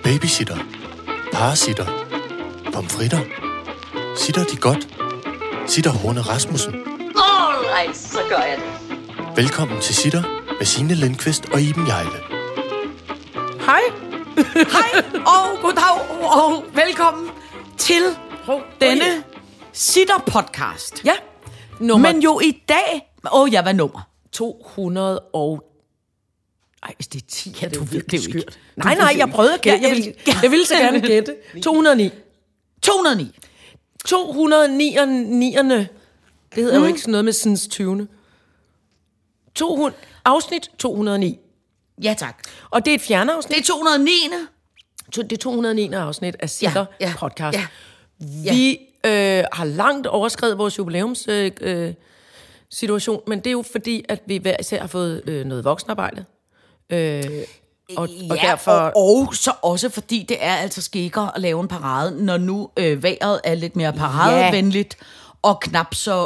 Babysitter. Parasitter. Pomfritter. Sitter de godt? Sitter Horne Rasmussen. Alright, så gør jeg det. Velkommen til Sitter med Signe Lindqvist og Iben Hjejle. Hej. Hej og goddag og velkommen til denne Sitter-podcast. Ja, Men jo i dag... hvad nummer? 200 og... Ej, hvis det er 10, Ja, det er du jo ved virkelig det jo ikke. skørt. Nej, jeg prøvede at gætte. Jeg ville så gerne gætte. 209. 209. 209. Det hedder jo ikke sådan noget med sådan 20. 200, afsnit 209. Ja, tak. Og det er et fjernafsnit. Det er 209. Det er 209. afsnit af Sitter podcast. Ja. Vi har langt overskredet vores jubilæums situation, men det er jo fordi, at vi hver især har fået noget voksenarbejde. Og derfor... og så også fordi det er altså skækker at lave en parade, når nu vejret er lidt mere paradevenligt, og knap så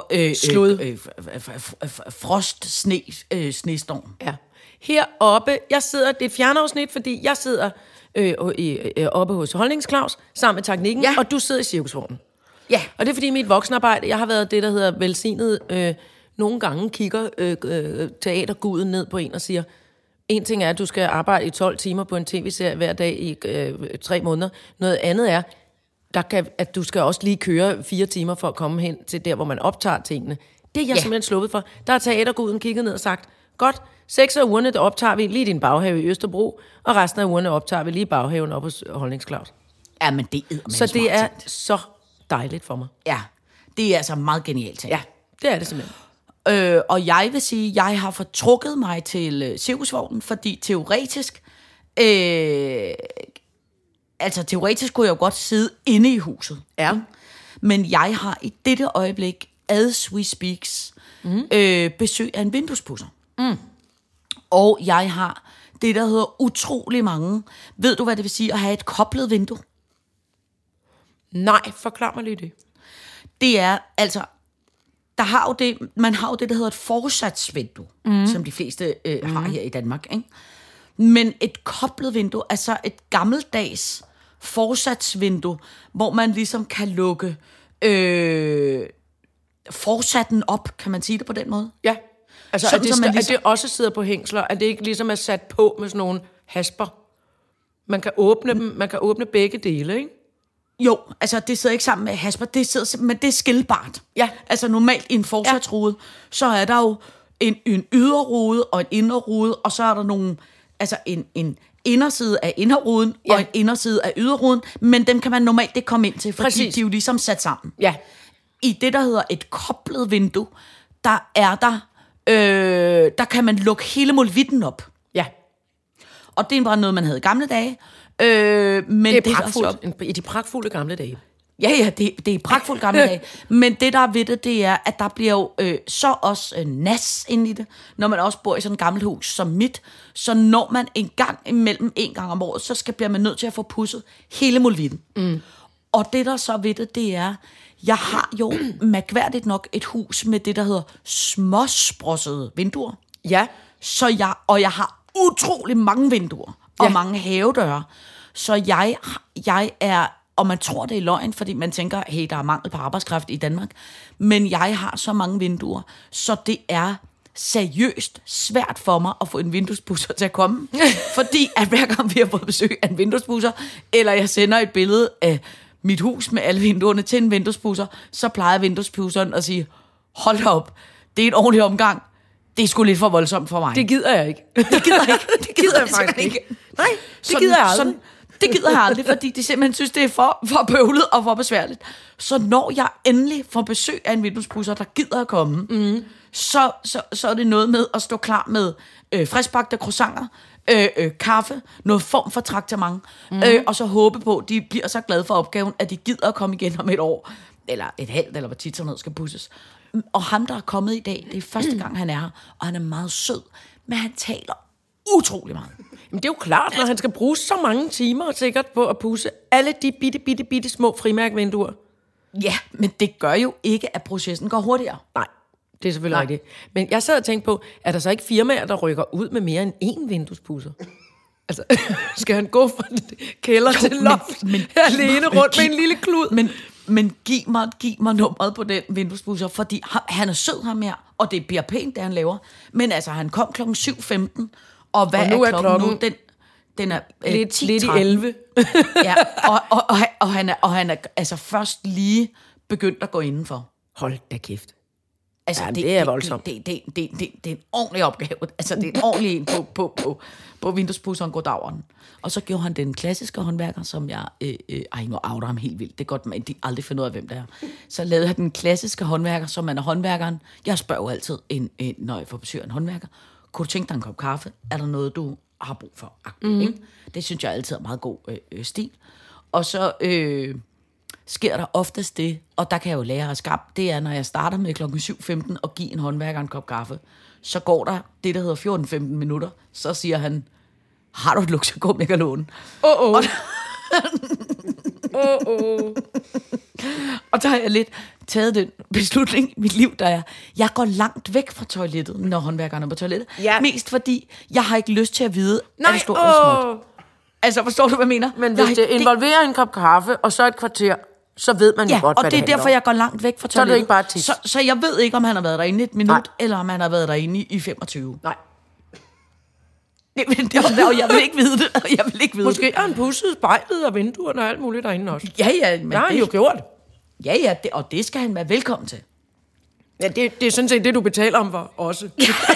frost, snestorm. Ja. Heroppe, jeg sidder, det er et fjernafsnit, fordi jeg sidder oppe hos Holdningsklaus sammen med teknikken, og du sidder i cirkusvognen. Ja. Og det er fordi mit voksenarbejde, jeg har været det, der hedder velsignet, nogle gange kigger teaterguden ned på en og siger, en ting er, at du skal arbejde i 12 timer på en tv-serie hver dag i 3 måneder. Noget andet er, at du skal også lige køre 4 timer for at komme hen til der, hvor man optager tingene. Det er jeg simpelthen sluppet for. Der har teaterguden kigget ned og sagt, godt, 6 af ugerne, der optager vi lige i din baghave i Østerbro, og resten af ugerne optager vi lige baghaven op hos Holdningsklaus. Ja, men det er så det er så dejligt for mig. Ja, det er altså meget genialt. Ja, det er det simpelthen. Og jeg vil sige, at jeg har fortrukket mig til cirkusvognen, fordi teoretisk kunne jeg jo godt sidde inde i huset. Ja. Men jeg har i dette øjeblik, as we speaks, besøg af en vinduespudser. Og jeg har det, der hedder utrolig mange. Ved du, hvad det vil sige at have et koblet vindue? Nej, forklar mig lige det. Det er altså... man har jo det, der hedder et forsatsvindue, som de fleste har her i Danmark. Ikke? Men et koblet vindue, altså et gammeldags forsatsvindue, hvor man ligesom kan lukke forsatten op, kan man sige det på den måde? Ja, altså Så det også sidder på hængsler, at det ikke ligesom er sat på med sådan nogle hasper. Man kan åbne dem, man kan åbne begge dele, ikke? Jo, altså det sidder ikke sammen med hasper, men det er skilbart. Ja. Altså normalt i en forsatsrude, så er der jo en yderrude og en inderrude, og så er der nogle, altså en inderside af inderruden og en inderside af yderruden, men dem kan man normalt ikke komme ind til, fordi de er jo ligesom sat sammen. Ja. I det, der hedder et koblet vindue, der kan man lukke hele molevitten op. Ja. Og det var noget, man havde i gamle dage. Men det er pragtfuldt. I de pragtfulde gamle dage. Ja, det er pragtfuldt gamle dage. Men det, der er ved det er, at der bliver jo så også nas ind i det, når man også bor i sådan et gammelt hus som mit. Så når man en gang om året, så bliver man nødt til at få pudset hele molevitten. Og det, der så ved det er, jeg har jo mærkværdigt nok et hus med det, der hedder småsprossede vinduer. Ja. Jeg har utrolig mange vinduer og mange havedøre. Så jeg er, og man tror det er løgn, fordi man tænker, hey, der er mangel på arbejdskraft i Danmark. Men jeg har så mange vinduer, så det er seriøst svært for mig at få en vinduespudser til at komme. Fordi at hver gang vi har fået besøg af en vinduespudser, eller jeg sender et billede af mit hus med alle vinduerne til en vinduespudser, så plejer vinduespudseren at sige, hold da op, det er en ordentlig omgang. Det er sgu lidt for voldsomt for mig. Det gider jeg ikke. Det gider jeg faktisk ikke. Nej, det gider jeg aldrig. Det gider jeg aldrig, fordi de simpelthen synes, det er for bøvlet og for besværligt. Så når jeg endelig får besøg af en vinduespudser, der gider at komme, så er det noget med at stå klar med friskbagte croissanter, kaffe, noget form for traktement, og så håbe på, at de bliver så glade for opgaven, at de gider at komme igen om et år, eller et halvt, eller hvor tit sådan noget skal pusses. Og ham, der er kommet i dag, det er første gang, han er her, og han er meget sød, men han taler utrolig meget. Men det er jo klart, når han skal bruge så mange timer sikkert på at pudse alle de bitte små frimærkvinduer. Ja, men det gør jo ikke, at processen går hurtigere. Nej, det er selvfølgelig rigtigt. Men jeg sad og tænkte på, er der så ikke firmaer, der rykker ud med mere end én vinduespudser? Altså, skal han gå fra kælder til loft, alene rundt med en lille klud? Men giv mig nummeret på den vinduespusser, fordi han er sød ham her, og det bliver pænt, det han laver. Men altså, han kom 7:15, og hvad og nu er klokken nu? Den er lidt i 11. Ja, og han er altså først lige begyndt at gå indenfor. Hold da kæft. Altså, ja, det er voldsomt. Det er en ordentlig opgave. Altså, det er en ordentlig en på vinduespusseren goddagen. Og så gjorde han den klassiske håndværker, som jeg... nu outer ham helt vildt. Det er godt, men de aldrig finder ud af, hvem det er. Så lavede han den klassiske håndværker, som man er håndværkeren. Jeg spørger jo altid, når jeg får besøg af en håndværker, kunne du tænke dig en kop kaffe? Er der noget, du har brug for? Ikke? Det synes jeg altid er meget god stil. Og så... sker der oftest det, og der kan jeg jo lære af skam, det er, når jeg starter med klokken 7:15 og giver en håndværker en kop kaffe, så går der det, der hedder 14-15 minutter, så siger han, har du et luksusgum, jeg kan låne? Og der har jeg lidt taget den beslutning i mit liv, der jeg går langt væk fra toilettet, når håndværkerne er på toilettet. Ja. Mest fordi, jeg har ikke lyst til at vide, at det står eller småt. Altså, forstår du, hvad jeg mener? Men hvis det involverer en kop kaffe, og så et kvarter, så ved man jo godt, hvad det er. Og det er derfor, jeg går langt væk fra toilettet. Så er det ikke bare tis. Så jeg ved ikke, om han har været derinde et minut, eller om han har været derinde i 25. Nej. Og jeg vil ikke vide det. Måske har han pudset spejlet og vinduerne og alt muligt derinde også. Ja, men det har han jo gjort. Ja, og det skal han være velkommen til. Ja, det er sådan set det, du betaler om for også.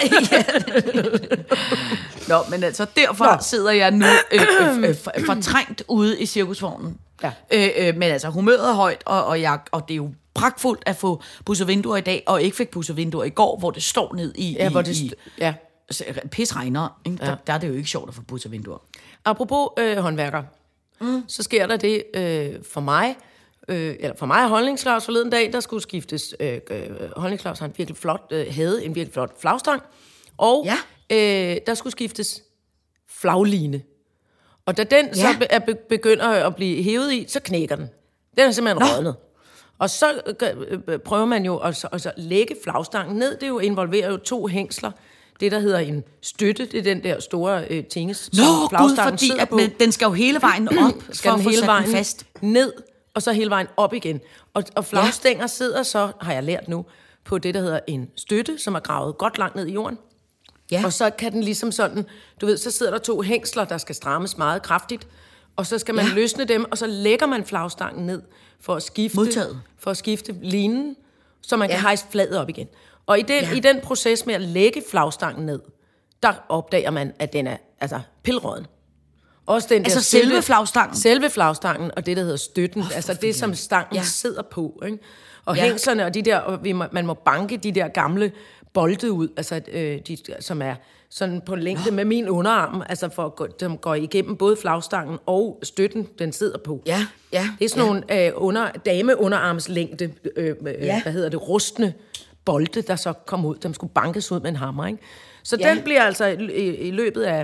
Nå, men altså, derfor sidder jeg nu fortrængt ude i cirkusvognen. Ja. Men altså, humøret er højt, og det er jo pragtfuldt at få pudset vinduer i dag, og ikke fik pudset vinduer i går, hvor det står ned i... Ja, pis regner. Ja. Der er det jo ikke sjovt at få pudset vinduer. Apropos håndværker, så sker der det for mig... for mig og Holdning Claus forleden dag, der skulle skiftes. Holdning Claus havde en virkelig flot flagstang, og der skulle skiftes flagline. Og da den så begynder at blive hævet i, så knækker den. Den er simpelthen rådnet. Og så prøver man jo at lægge flagstangen ned. Det jo involverer jo 2 hængsler. Det, der hedder en støtte, det er den der store tinges, som flagstangen sidder på. Den skal jo hele vejen op, skal den hele vejen fast ned, og så hele vejen op igen. Og flagstænger sidder så, har jeg lært nu, på det, der hedder en støtte, som er gravet godt langt ned i jorden. Ja. Og så kan den ligesom sådan, du ved, så sidder der 2 hængsler, der skal strammes meget kraftigt, og så skal man løsne dem, og så lægger man flagstangen ned for at skifte linen, så man kan hejse flaget op igen. Og i den proces med at lægge flagstangen ned, der opdager man, at den er pilråden. Også den altså selve flagstangen? Selve flagstangen, og det, der hedder støtten. Altså det, som stangen sidder på. Ikke? Og hængslerne, og de der, man må banke de der gamle bolde ud, altså de, som er sådan på længde med min underarm, altså som går igennem både flagstangen og støtten, den sidder på. Ja. Det er sådan nogle dameunderarmslængde, rustne bolde, der så kom ud. Dem skulle bankes ud med en hammer, ikke? Så den bliver altså i løbet af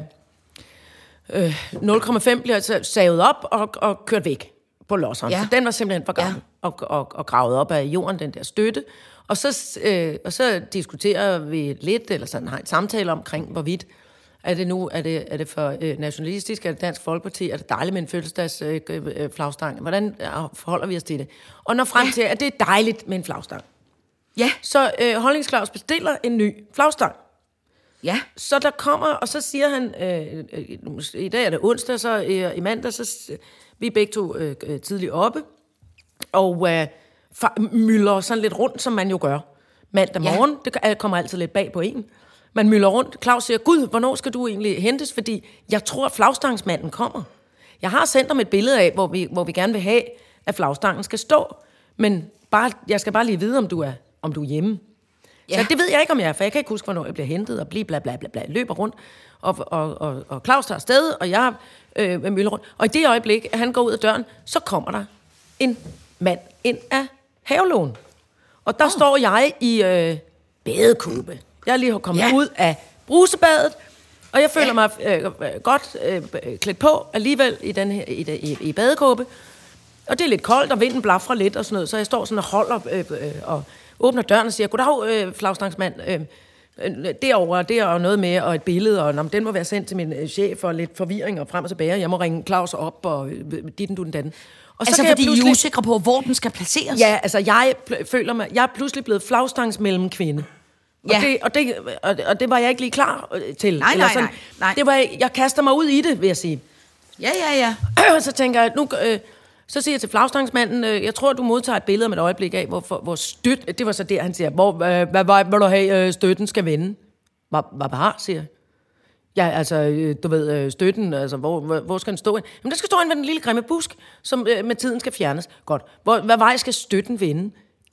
0,5 bliver savet op og kørt væk på losseren. Ja. Så den var simpelthen for gammel og gravet op af jorden, den der støtte. Og så diskuterer vi lidt, eller sådan har en samtale omkring, hvorvidt er det for nationalistisk, er det Dansk Folkeparti, er det dejligt med en fødselsdagsflagstang? Hvordan forholder vi os til det? Og når frem til, at det er dejligt med en flagstang. Ja. Så Holdning Claus bestiller en ny flagstang. Ja. Så der kommer, og så siger han, i dag er det onsdag, så i mandag, så vi er begge to tidligt oppe, og mylder sådan lidt rundt, som man jo gør mandag morgen. Det kommer altid lidt bag på en. Man mylder rundt. Claus siger, Gud, hvornår skal du egentlig hentes? Fordi jeg tror, at flagstangsmanden kommer. Jeg har sendt ham et billede af, hvor vi gerne vil have, at flagstangen skal stå. Men jeg skal bare lige vide, om du er hjemme. Ja. Så det ved jeg ikke, om jeg er, for jeg kan ikke huske, hvornår jeg bliver hentet, og bla bla bla bla, løber rundt, og Claus tager afsted, og jeg mylder rundt. Og i det øjeblik, at han går ud af døren, så kommer der en mand ind af havelågen. Og der står jeg i badekåbe. Jeg er lige kommet ud af brusebadet, og jeg føler mig godt klædt på alligevel i badekåbe. Og det er lidt koldt, og vinden blafrer lidt og sådan noget, så jeg står sådan og holder og åbner døren og siger, goddag, flagstangsmand, derovre, det er jo noget med, og et billede, og den må være sendt til min chef, og lidt forvirring, og frem og tilbage. Jeg må ringe Claus op, og ditten, du den datten. Og så altså kan fordi jeg pludselig... I er usikre på, hvor den skal placeres? Ja, altså jeg føler mig... Jeg er pludselig blevet flagstangsmellemkvinde. Ja. Og det var jeg ikke lige klar til. Nej. Det var, jeg kaster mig ud i det, vil jeg sige. Ja. Så tænker jeg, så siger jeg til flagstangsmanden, jeg tror, du modtager et billede om et øjeblik af, hvor støt... Det var så der, han siger, hvad vej vil du have, støtten skal vende? Hvad har, siger jeg. Ja, altså, du ved, støtten, altså, hvor skal den stå? Jamen, der skal stå ind ved den lille grimme busk, som med tiden skal fjernes. Godt. Hvad vej skal støtten vende?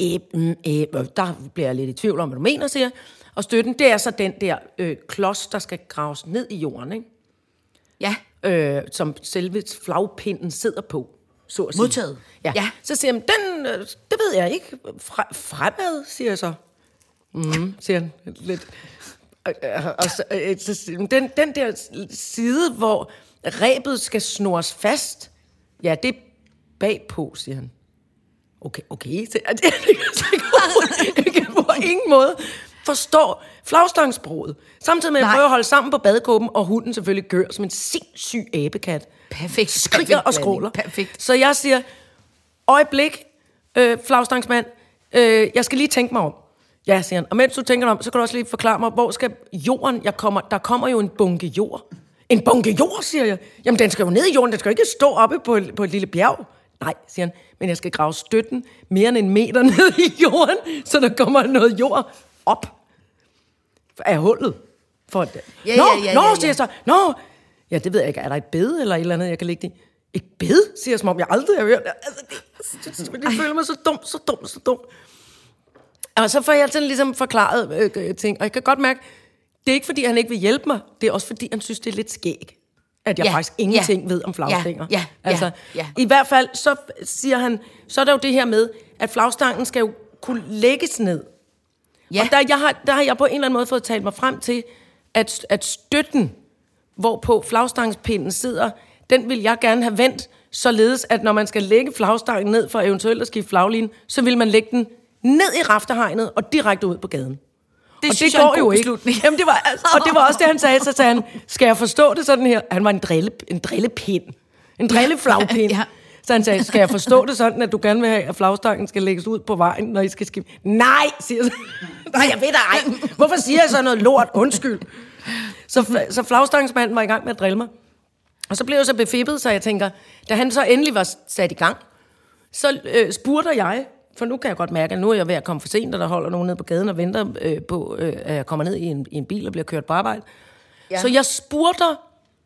Der bliver jeg lidt i tvivl om, hvad du mener, siger jeg. Og støtten, det er så den der klods, der skal graves ned i jorden, ikke? Ja. Som selve flagpinden sidder på, så at sige. Modtaget. Ja. Så siger han, det ved jeg ikke. Fremad, siger jeg så. Siger han lidt. Og så den der side, hvor rebet skal snores fast, ja, det er bagpå, siger han. Okay. Jeg kan på ingen måde forstå flagstangsbruget. Samtidig med at prøve at holde sammen på badekåben, og hunden selvfølgelig gør som en sindssyg abekat. Perfekt. Skriger og skråler. Perfekt. Så jeg siger, øjeblik, flagstangsmand, jeg skal lige tænke mig om. Ja, siger han. Og mens du tænker dig om, så kan du også lige forklare mig, hvor skal jorden, der kommer jo en bunke jord. En bunke jord, siger jeg. Jamen, den skal jo ned i jorden, den skal jo ikke stå oppe på et lille bjerg. Nej, siger han, men jeg skal grave støtten mere end 1 meter ned i jorden, så der kommer noget jord op af hullet. For det. Ja. Siger jeg så. Ja, det ved jeg ikke. Er der et bed eller et eller andet, jeg kan lægge det i? Et bed, siger jeg, som om jeg aldrig har hørt. Altså, det føler mig så dum. Og så får jeg sådan ligesom forklaret ting, og jeg kan godt mærke, det er ikke fordi, han ikke vil hjælpe mig, det er også fordi, han synes, det er lidt skæg, at jeg faktisk ingenting ved om flagstænger. Altså, i hvert fald, så siger han, så er der jo det her med, at flagstangen skal jo kunne lægges ned. Ja. Og der har jeg på en eller anden måde fået talt mig frem til, at støtten, hvorpå flagstangspinden sidder, den vil jeg gerne have vendt, således at når man skal lægge flagstangen ned for eventuelt at skifte flaglinje, så vil man lægge den ned i rafterhegnet og direkte ud på gaden. Det synes jeg er en god beslutning. Jamen, det var også det, han sagde. Så sagde han, skal jeg forstå det sådan her? Han var en drillepind. En drilleflagpind. Ja. Så han sagde, skal jeg forstå det sådan, at du gerne vil have, at flagstangen skal lægges ud på vejen, når I skal skifte? Nej, siger jeg. Nej, jeg ved da ej. Hvorfor siger jeg så noget lort? Undskyld. Så flagstangsmanden var i gang med at drille mig. Og så blev jeg så befippet, så jeg tænker, da han så endelig var sat i gang, så spurgte jeg, for nu kan jeg godt mærke, at nu er jeg ved at komme for sent, og der holder nogen nede på gaden og venter på, at jeg kommer ned i en bil og bliver kørt på arbejde. Ja. Så jeg spurgte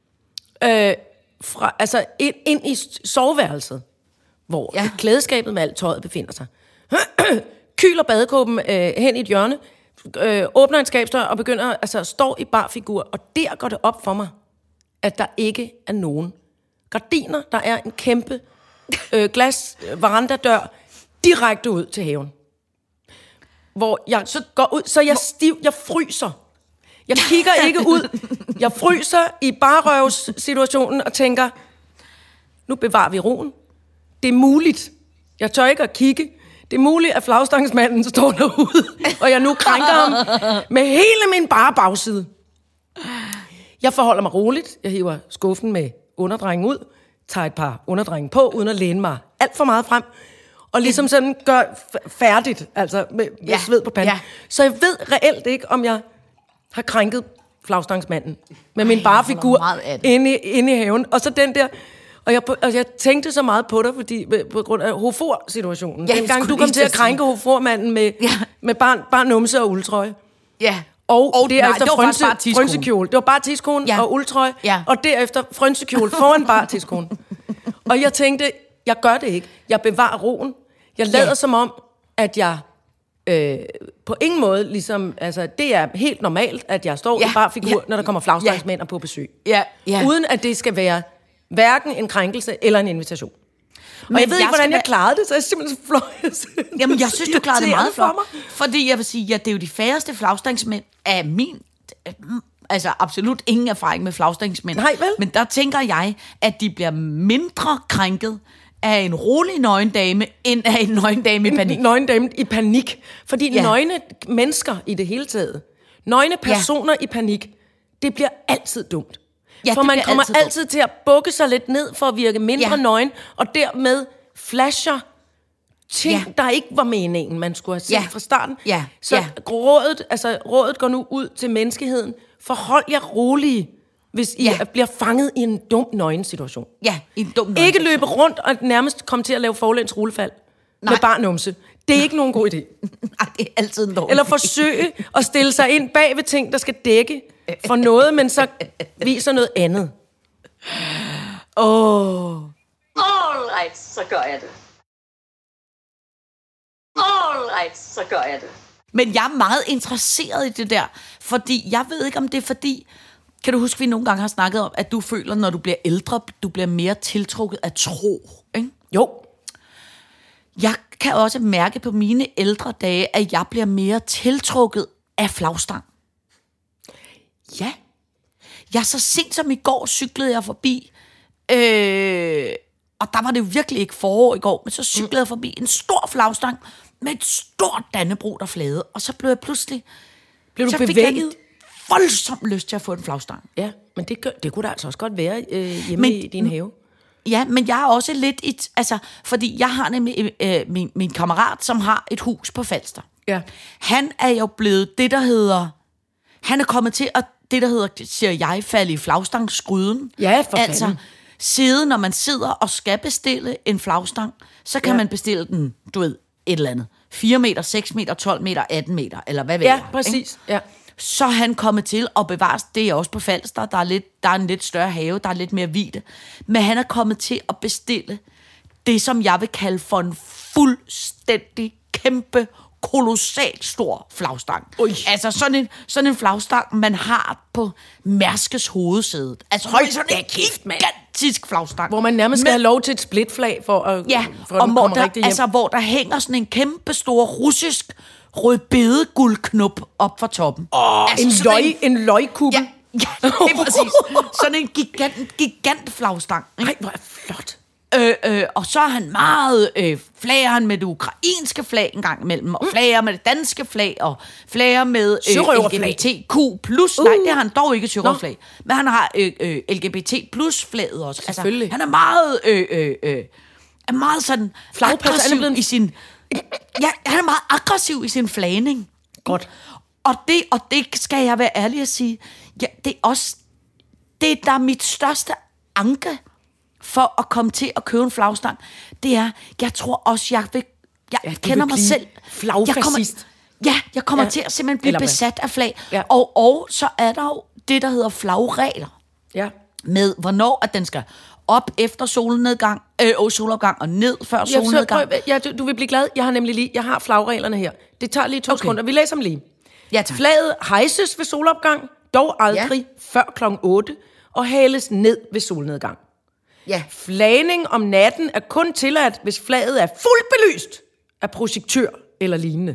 ind i soveværelset, hvor klædeskabet med alt tøjet befinder sig. Kyler badekåben hen i et hjørne, åbner en skabsdør og begynder at stå i bar figur. Og der går det op for mig, at der ikke er nogen gardiner. Der er en kæmpe glas verandadør direkte ud til haven. Hvor jeg så går ud, så jeg fryser. Jeg kigger ikke ud. Jeg fryser i barrøvssituationen og tænker, nu bevarer vi roen. Det er muligt. Jeg tør ikke at kigge. Det er muligt, at flagstangsmanden står derude, og jeg nu krænker ham med hele min bare bagside. Jeg forholder mig roligt. Jeg hiver skuffen med underdrengen ud, tager et par underdrenge på, uden at læne mig alt for meget frem, og ligesom sådan gør færdigt, altså med sved på panden. Ja. Så jeg ved reelt ikke, om jeg har krænket flagstangsmanden med min bare figur inde i haven. Og så den der... Og jeg tænkte så meget på dig, fordi på grund af Hofor-situationen. Ja, dengang du kom til at krænke Hofor-manden med bare numse og uldtrøje. Ja. Og derefter frynsekjole. Det var bare tidskonen og uldtrøje. Ja. Og derefter frynsekjole foran bare tidskonen. Og jeg tænkte, jeg gør det ikke. Jeg bevarer roen. Jeg lader som om, at jeg på ingen måde ligesom... Altså, det er helt normalt, at jeg står i bare figur, når der kommer flagstangsmænd på besøg. Ja. Ja. Uden at det skal være hverken en krænkelse eller en invitation. Men og jeg ved ikke, hvordan jeg klarede det, så jeg simpelthen fløj. Jamen, jeg synes, du klarede det meget flot. Fordi jeg vil sige, at det er jo de færreste flagstangsmænd af min... Altså, absolut ingen erfaring med flagstangsmænd. Nej, vel? Men der tænker jeg, at de bliver mindre krænket af en rolig nøgendame, end af en nøgendame i panik. En nøgendame i panik. Fordi nøgne mennesker i det hele taget, Nøgne personer i panik, det bliver altid dumt. Ja, for det man bliver kommer altid dumt. til at bukke sig lidt ned for at virke mindre nøgen, og dermed flasher ting, der ikke var meningen, man skulle have set fra starten. Ja. Så rådet går nu ud til menneskeheden. Forhold jer rolige, hvis I bliver fanget i en dum nøgen-situation. Ja, i en dum nøgen-situation. Ikke løbe rundt og nærmest komme til at lave forlæns rullefald med bare numse. Det er ikke nogen god idé. Nej, det er altid en dårlig Eller forsøge at stille sig ind bag ved ting, der skal dække for noget, men så viser noget andet. Alright, så gør jeg det. Alright, så gør jeg det. Men jeg er meget interesseret i det der, fordi jeg ved ikke, om det er fordi... Kan du huske, vi nogle gange har snakket om, at du føler, når du bliver ældre, du bliver mere tiltrukket af tro, ikke? Jo. Jeg kan også mærke på mine ældre dage, at jeg bliver mere tiltrukket af flagstang. Ja. Jeg så sent som i går cyklede jeg forbi, og der var det jo virkelig ikke forår i går, men så cyklede jeg forbi en stor flagstang med et stort Dannebrog, der flagede, og så blev jeg pludselig... Blev du så fik bevæget? jeg voldsomt lyst til at få en flagstang. Ja, men det kunne da altså også godt være hjemme i din have. Ja, men jeg er også lidt fordi jeg har nemlig min kammerat, som har et hus på Falster. Ja. Han er jo blevet det, der hedder... Han er kommet til at, det der hedder, siger jeg, falde i flagstangsgryden. Ja, for fanden. Altså, når man sidder og skal bestille en flagstang, så kan man bestille den, du ved, et eller andet. 4 meter, 6 meter, 12 meter, 18 meter, eller hvad ved jeg. Ja, præcis. Ja. Så er han kommet til at bevare, det er også på Falster, der er en lidt større have, der er lidt mere vidde. Men han er kommet til at bestille det, som jeg vil kalde for en fuldstændig kæmpe, kolossalt stor flagstang. Altså sådan en flagstang, man har på Mærskes hovedsæde. Altså sådan en gigantisk flagstang. Hvor man nærmest skal have lov til et splitflag for at komme rigtig hjem. Altså hvor der hænger sådan en kæmpe stor russisk rødbedeguldknop op fra toppen. En løgkuppe. Ja, det er præcis. Sådan en gigant flagstang. Nej, hvor er flot. Og så er han meget flager han med det ukrainske flag en gang imellem, og flager med det danske flag, og flager med LGBTQ+. Nej, det har han dog ikke sørøverflag. Men han har LGBT+ flaget også. Selvfølgelig. Altså, han er meget sådan aggressiv i sin... Ja, han er meget aggressiv i sin flagning. Godt. Og det skal jeg være ærlig at sige, ja, det er også... Det der er mit største anke for at komme til at købe en flagstang, det er, jeg tror også, jeg kender mig selv. Flagfascist. Jeg kommer til at simpelthen blive besat af flag. Ja. Og så er der jo det, der hedder flagregler. Ja. Med hvornår at den skal op efter solopgang og ned før solnedgang. Du vil blive glad. Jeg har flagreglerne her. Det tager lige 2 sekunder. Vi læser dem lige. Ja, tak. Flaget hejses ved solopgang, dog aldrig før kl. 8, og hales ned ved solnedgang. Ja. Flagning om natten er kun tilladt, hvis flaget er fuldt belyst af projektør eller lignende.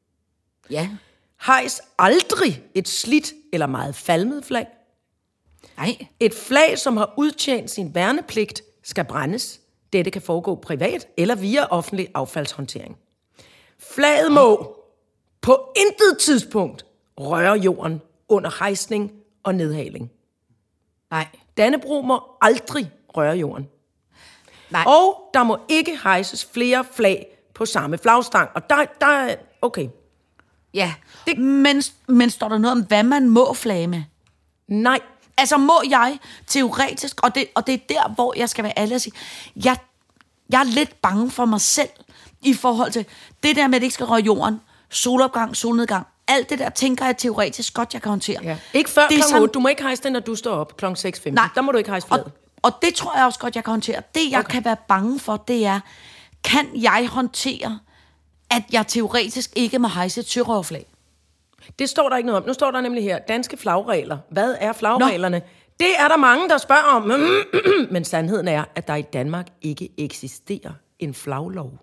Ja. Hejs aldrig et slidt eller meget falmet flag. Nej. Et flag, som har udtjent sin værnepligt, skal brændes. Dette kan foregå privat eller via offentlig affaldshåndtering. Flaget må på intet tidspunkt røre jorden under hejsning og nedhaling. Nej. Dannebrog må aldrig røre jorden. Nej. Og der må ikke hejses flere flag på samme flagstang. Og der er... Okay. Ja. Men står der noget om, hvad man må flage med? Nej. Altså må jeg teoretisk, og det er der, hvor jeg skal være ærlig at sige, jeg er lidt bange for mig selv, i forhold til det der med, at det ikke skal røre jorden, solopgang, solnedgang, alt det der, tænker jeg teoretisk godt, jeg kan håndtere. Ja. Ikke før det kl. 8. Du må ikke hejse det, når du står op kl. 6.15. Nej. Der må du ikke hejse flaget. Og det tror jeg også godt, jeg kan håndtere. Det, jeg kan være bange for, det er, kan jeg håndtere, at jeg teoretisk ikke må hejse et sørøverflag? Det står der ikke noget om. Nu står der nemlig her, danske flagregler. Hvad er flagreglerne? Nå. Det er der mange, der spørger om. Men sandheden er, at der i Danmark ikke eksisterer en flaglov.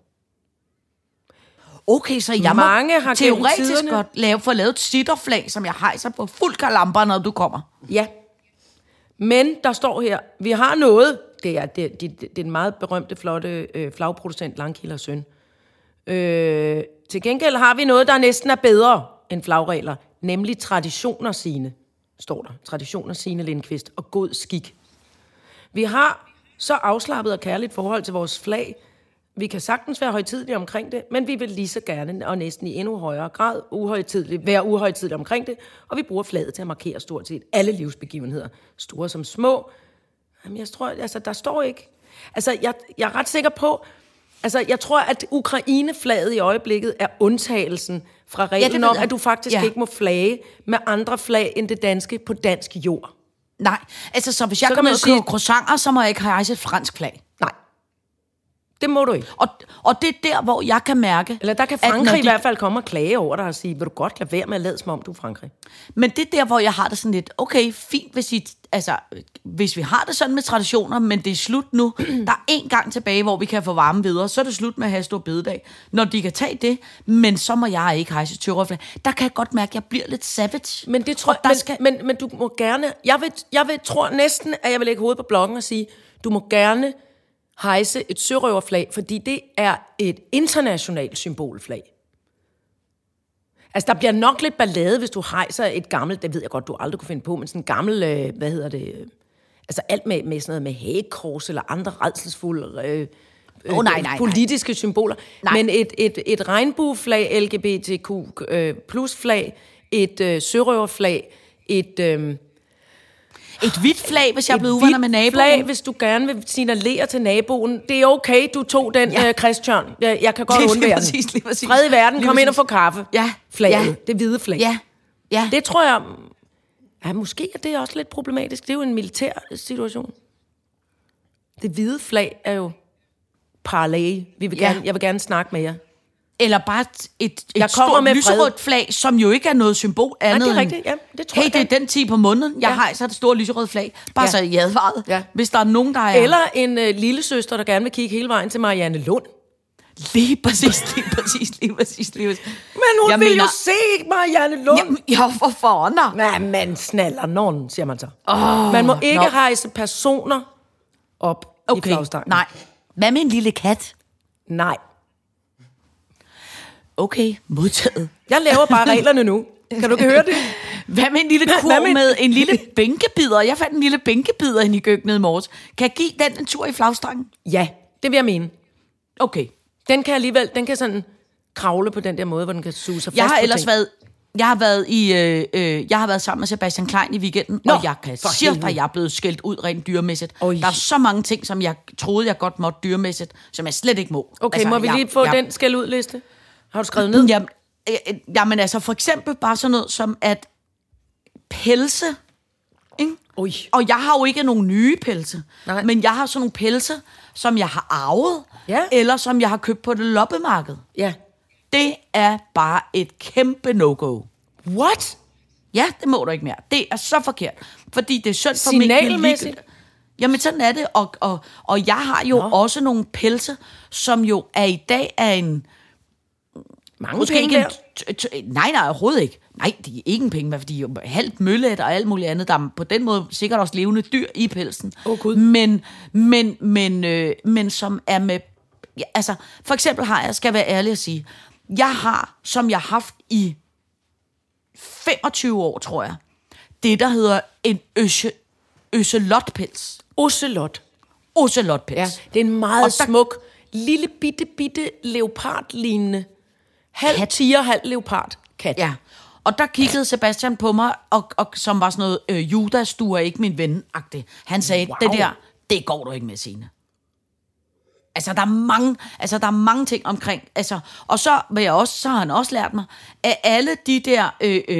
Okay, så jeg mange må teoretisk godt få lavet et sitterflag, som jeg hejser på fuld kalamper, når du kommer. Ja. Men der står her, vi har noget. Det er den meget berømte, flotte flagproducent Langkilde og Søn. Til gengæld har vi noget, der næsten er bedre end flagregler. nemlig traditioner, Signe, står der. Traditioner, Signe Lindqvist, og god skik. Vi har så afslappet og kærligt forhold til vores flag. Vi kan sagtens være højtidelige omkring det, men vi vil lige så gerne, og næsten i endnu højere grad, være uhøjtidelige omkring det, og vi bruger flaget til at markere stort set alle livsbegivenheder, store som små. Jamen, jeg tror, altså, der står ikke. Altså, jeg er ret sikker på, altså, jeg tror, at Ukraine-flaget i øjeblikket er undtagelsen fra reglen om, at du faktisk ikke må flage med andre flag end det danske på dansk jord. Nej, altså så hvis jeg kommer og køber croissanter, så må jeg ikke hejse et fransk flag. Nej, det må du ikke. Og det er der, hvor jeg kan mærke... Eller der kan Frankrig i hvert fald komme og klage over dig og sige, vil du godt lade være med at lade som om du er Frankrig? Men det er der, hvor jeg har det sådan lidt, okay, fint, hvis vi har det sådan med traditioner, men det er slut nu. Der er en gang tilbage, hvor vi kan få varme videre, så er det slut med at have stor bededag. Når de kan tage det, men så må jeg ikke hejse tyrkerflag. Der kan jeg godt mærke, at jeg bliver lidt savage. Men det tror men du må gerne... Jeg tror næsten, at jeg vil lægge hovedet på blokken og sige, du må gerne hejse et sørøverflag, fordi det er et internationalt symbolflag. Altså, der bliver nok lidt ballade, hvis du hejser et gammelt, det ved jeg godt, du aldrig kunne finde på, men sådan en gammel, altså alt med sådan noget med hagekors eller andre rædselsfulde politiske symboler. Nej. Men et regnbueflag, LGBTQ plus flag, et sørøverflag, et hvidt flag, hvis jeg er blevet uvenner med naboen. Flag, hvis du gerne vil signalere til naboen. Det er okay, du tog den, Christian. Jeg kan godt undvære den. Lige præcis. Fred i verden, kom ind og få kaffe. Ja. Flaget, det hvide flag. Ja. Det tror jeg... Ja, måske er det også lidt problematisk. Det er jo en militær situation. Det hvide flag er jo parallel. Jeg vil gerne snakke med jer. Eller bare et stort lyserødt flag, som jo ikke er noget symbol andet. Det er rigtigt, ja. Det tror jeg. Det er den 10 på måneden, jeg hejser det store lyserøde flag. Bare så i advaret. Ja. Hvis der er nogen, der er... Eller en lille søster, der gerne vil kigge hele vejen til Marianne Lund. Lige præcis. Men hun vil jo se Marianne Lund. Jamen, jeg får foronder. Nej, man snaller nogen, siger man så. Man må ikke hejse personer op i flagstangen. Nej. Hvad med en lille kat? Nej. Okay, modtaget. Jeg laver bare reglerne nu. Kan du høre det? Hvad med en lille kurv med en lille bænkebider? Jeg fandt en lille bænkebider inde i køkkenet i morges. Kan jeg give den en tur i flagstangen? Ja, det vil jeg mene. Okay. Den kan sådan kravle på den der måde, hvor den kan suge sig fast på ting. Jeg har været sammen med Sebastian Klein i weekenden, og jeg kan sige, at jeg er blevet skældt ud rent dyremæssigt. Der er så mange ting, som jeg troede, jeg godt måtte dyremæssigt, som jeg slet ikke må. Okay, må vi lige få den skæld ud liste? Har du skrevet ned? Jamen altså, for eksempel bare sådan noget som at pelse, ikke? Og jeg har jo ikke nogen nye pelse, men jeg har sådan nogle pelse, som jeg har arvet, eller som jeg har købt på det loppemarked. Ja. Det er bare et kæmpe no-go. What? Ja, det må du ikke mere. Det er så forkert, fordi det er synd for signalmæssigt. Jamen sådan er det, og jeg har jo også nogle pelse, som jo er i dag af en... Mange penge nej, overhovedet ikke. Nej, de er ikke en penge, fordi de er jo halvt møllet og alt muligt andet. Der er på den måde sikkert også levende dyr i pelsen. Men som er med... Altså, for eksempel skal jeg være ærlig at sige, jeg har, som jeg har haft i 25 år, tror jeg, det, der hedder en ocelotpels. Ocelotpels. Ja, det er en meget smuk, lille bitte leopardlignende halv tiger, halv leopard kat. Ja, og der kiggede Sebastian på mig, og som var sådan noget, Judas, du er ikke min ven-agtig. Han sagde, det der, det går du ikke med, Signe. Altså, der er mange ting omkring. Altså, og så har han også lært mig, at alle de der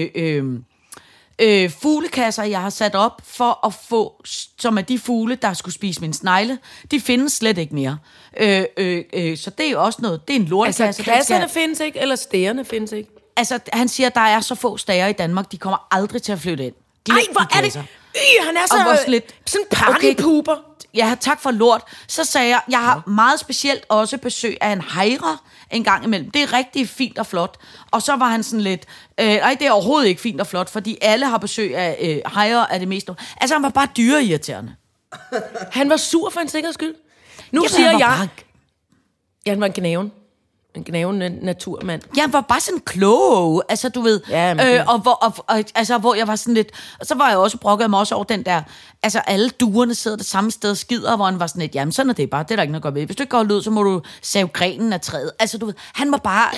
fuglekasser, jeg har sat op for at få, som er de fugle, der skulle spise min snegle, de findes slet ikke mere. Så det er jo også noget, det er en lortekasse. Altså, kasserne findes ikke, eller stærerne findes ikke? Altså, han siger, at der er så få stærer i Danmark, de kommer aldrig til at flytte ind. Ej, hvor er det? Han er sådan partypooper. Ja, tak for lort. Så sagde jeg har meget specielt også besøg af en hejre en gang imellem. Det er rigtig fint og flot. Og så var han sådan lidt, nej, det er overhovedet ikke fint og flot, fordi alle har besøg af hejre af det meste. Altså, han var bare dyreirriterende. Han var sur for en sikkerheds skyld. Nu siger jeg... Ja, han var en gnæven. en gnavende naturmand. Jeg var bare sådan klog, altså du ved, hvor jeg var sådan lidt, og så var jeg også brokket mig også over den der, altså alle duerne sidder det samme sted og skider, hvor han var sådan lidt, jamen sådan er det bare, det er der ikke noget at gøre ved. Hvis du ikke går ud, så må du save grenen af træet. Altså du ved, han var bare,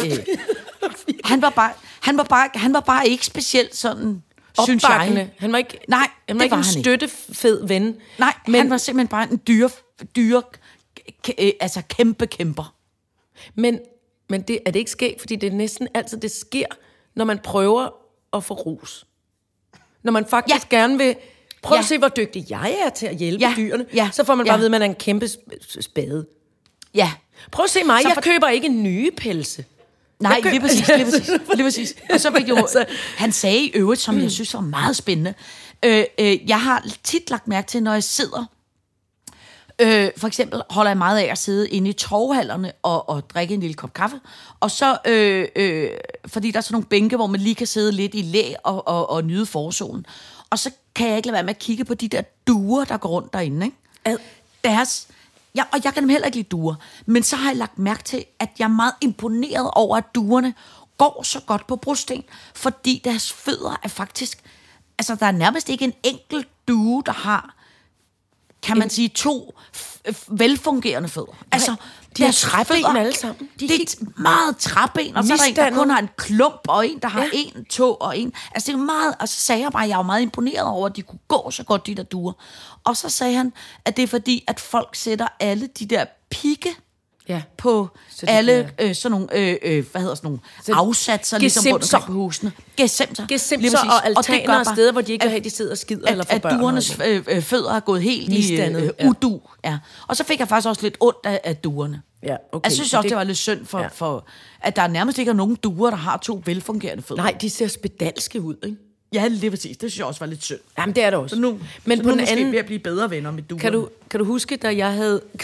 han var bare ikke specielt sådan, synes jeg. Han var ikke, Nej, han var ikke en støttefed ven. Nej, men han var simpelthen bare en kæmpe kæmper. Men det, er det ikke skægt, fordi det er næsten altid, det sker, når man prøver at få ros. Når man faktisk gerne vil prøve at se, hvor dygtig jeg er til at hjælpe dyrene, så får man bare at vide, at man er en kæmpe spade. Ja. Prøv at se mig, jeg køber ikke nye pelse. Nej, lige præcis. Og så fik jo, han sagde i øvrigt, som jeg synes var meget spændende, jeg har tit lagt mærke til, når jeg sidder, for eksempel holder jeg meget af at sidde inde i torvehallerne og drikke en lille kop kaffe, og så, fordi der er sådan nogle bænke, hvor man lige kan sidde lidt i læ og nyde forsolen, og så kan jeg ikke lade være med at kigge på de der duer, der går rundt derinde, ikke? Og jeg kan dem heller ikke lide duer, men så har jeg lagt mærke til, at jeg er meget imponeret over, at duerne går så godt på brosten, fordi deres fødder er faktisk, altså der er nærmest ikke en enkelt due, der har, kan man sige, 2 velfungerende fødder. Altså, de har træben alle sammen. Det er meget træben, og så er der en, der kun har en klump, og en, der har en tå og en. Altså, det er meget, og så sagde jeg bare, at jeg var meget imponeret over, at de kunne gå så godt, de der duer. Og så sagde han, at det er fordi, at folk sætter alle de der pigge på alle sådan nogle, hvad hedder sådan nogle afsatser, ligesom rundt omkring på husene. Gesimser og altaner og steder, hvor de ikke vil have, de sidder og skider eller får børn. At duernes fødder er gået helt i udu. Ja. Og så fik jeg faktisk også lidt ondt af duerne. Ja, okay. Jeg synes også, det var lidt synd for at der nærmest ikke er nogen duer, der har 2 velfungerende fødder. Nej, de ser spedalske ud, ikke? Ja, lige præcis. Det synes jeg også var lidt synd. Jamen, det er det også. Så nu, men på den anden ved at blive bedre venner med duerne. Kan du huske, da jeg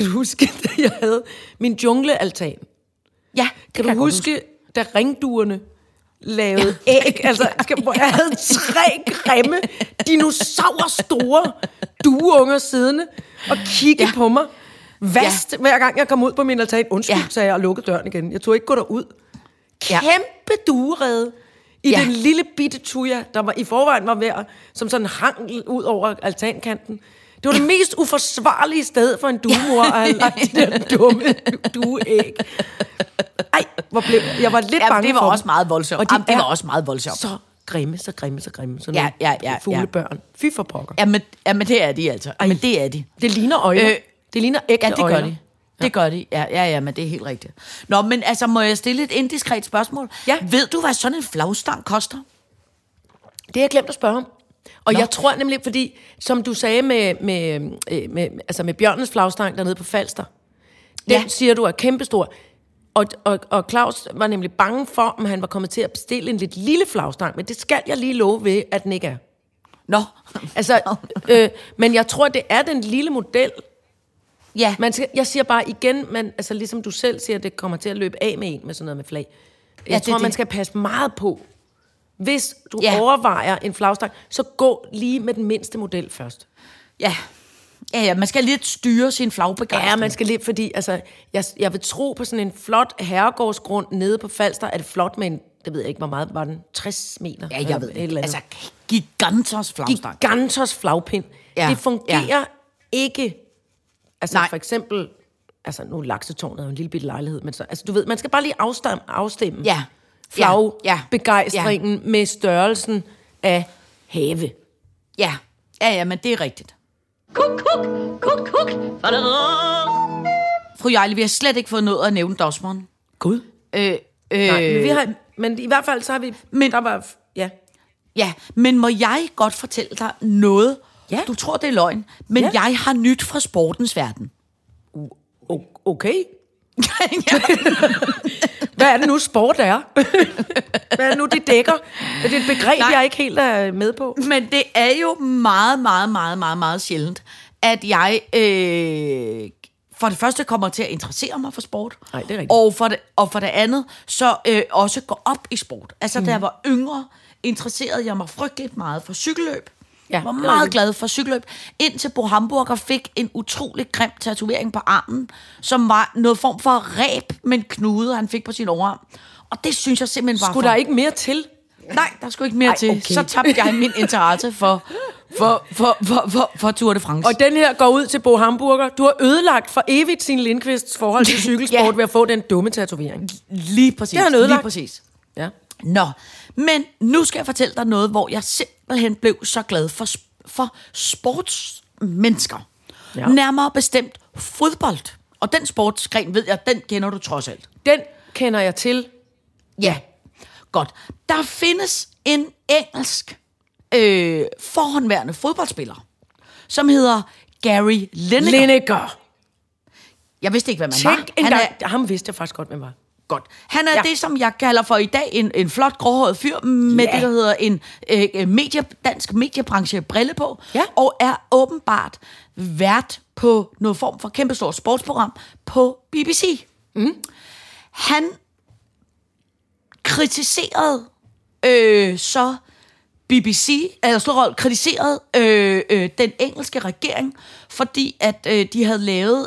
havde min junglealtan? Ja, kan du huske, da ringduerne lavede æg? Altså, hvor jeg havde 3 grimme, dinosaurstore dueunger siddende og kiggede på mig. Hver gang jeg kom ud på min altan. Undskyld, sagde jeg og lukkede døren igen. Jeg tog ikke gå derud. Kæmpe duerede. I den lille bitte tuja, der var i forvejen var ved, som sådan hang ud over altankanten. Det var det mest uforsvarlige sted for en duemor at have lagt de der dumme dueæg. Ej, jeg var lidt bange det var for også meget voldsomt. Og det var også meget voldsomt. Så grimme. Sådan nogle fuglebørn. Fy for pokker. Jamen, det er de altså. Men det er de. Det ligner øjne. Det ligner ægte øjne. Ja, det gør de. Det gør de. Ja, men det er helt rigtigt. Nå, men altså, må jeg stille et indiskret spørgsmål? Ja. Ved du, hvad sådan en flagstang koster? Det har jeg glemt at spørge om. Og jeg tror nemlig, fordi, som du sagde med bjørnens flagstang dernede på Falster, den siger du er kæmpestor. Og Claus var nemlig bange for, om han var kommet til at bestille en lidt lille flagstang, men det skal jeg lige love ved, at den ikke er. Nå. Altså, men jeg tror, det er den lille model. Ja. Jeg siger bare igen, altså ligesom du selv siger, det kommer til at løbe af med en med sådan noget med flag. Jeg tror, man skal passe meget på. Hvis du overvejer en flagstang, så gå lige med den mindste model først. Ja, man skal lidt styre sin flagbegejstring. Ja, man skal lidt, fordi altså, jeg vil tro på sådan en flot herregårdsgrund nede på Falster, er det flot med en, det ved jeg ikke, hvor meget var den, 60 meter? Ja, jeg ved ikke. Altså, gigantos flagstang. Gigantos flagpind. Ja. Det fungerer ikke. Altså for eksempel, altså nu Laksetårnet er jo en lille bitte lejlighed, men så, altså du ved, man skal bare lige afstemme flagbegejstringen med størrelsen af have. Ja, men det er rigtigt. Kuk. Fru Jejle, vi har slet ikke fået noget at nævne dagsmorgen. Gud. Nej, men i hvert fald så har vi... Ja, men må jeg godt fortælle dig noget? Ja. Du tror, det er løgn, men jeg har nyt fra sportens verden. Okay. Hvad er det nu, sport er? Hvad er det nu, det dækker? Er det et begreb, jeg ikke helt er med på? Men det er jo meget, meget, meget, meget, meget sjældent, at jeg for det første kommer til at interessere mig for sport. Nej, det er rigtigt. Og for det andet, så også går op i sport. Altså, da jeg var yngre, interesserede jeg mig frygteligt meget for cykelløb. Ja, var meget glad for cykelløb, indtil Bo Hamburger fik en utrolig grim tatovering på armen, som var noget form for reb med en knude, han fik på sin overarm. Og det synes jeg simpelthen var Skulle der ikke mere til? Nej, der skulle ikke mere til. Okay. Så tabte jeg min interesse for Tour de France. Og den her går ud til Bo Hamburger. Du har ødelagt for evigt sin Lindqvists forhold til cykelsport ved at få den dumme tatovering. Lige præcis. Det har han ødelagt. Lige præcis. Ja. Nå, men nu skal jeg fortælle dig noget, hvor jeg simpelthen blev så glad for sportsmennesker. Ja. Nærmere bestemt fodbold. Og den sportsgren, ved jeg, den kender du trods alt. Den kender jeg til. Ja, godt. Der findes en engelsk forhåndværende fodboldspiller, som hedder Gary Lineker. Jeg vidste ikke, hvad man var. Ham vidste jeg faktisk godt, hvem var. Godt. Han er det, som jeg kalder for i dag en flot gråhåret fyr med det, der hedder en dansk mediebranche brille på, og er åbenbart vært på noget form for kæmpestort sportsprogram på BBC. Han kritiserede så BBC, kritiserede den engelske regering, fordi at de havde lavet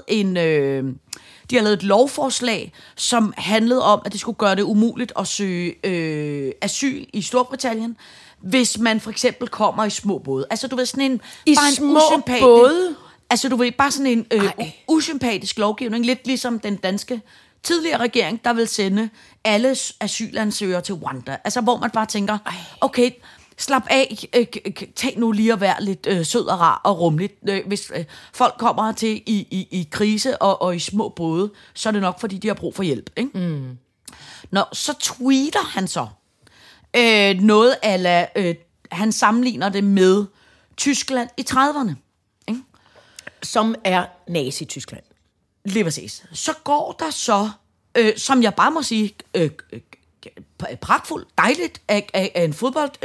et lovforslag, som handlede om, at det skulle gøre det umuligt at søge asyl i Storbritannien, hvis man for eksempel kommer i små både. Altså du ved sådan en både. Altså du ved bare sådan en usympatisk lovgivning, lidt ligesom den danske tidligere regering, der vil sende alle asylansøgere til Rwanda. Altså hvor man bare tænker, okay, slap af, tag nu lige at være lidt sød og rar og rummeligt. Hvis folk kommer til i krise og i små både, så er det nok, fordi de har brug for hjælp. Ikke? Nå, så tweeter han så noget han sammenligner det med Tyskland i 30'erne. Ikke? Som er Nazi-Tyskland. Lige præcis. Så går der så, som jeg bare må sige, pragtfuldt, dejligt af en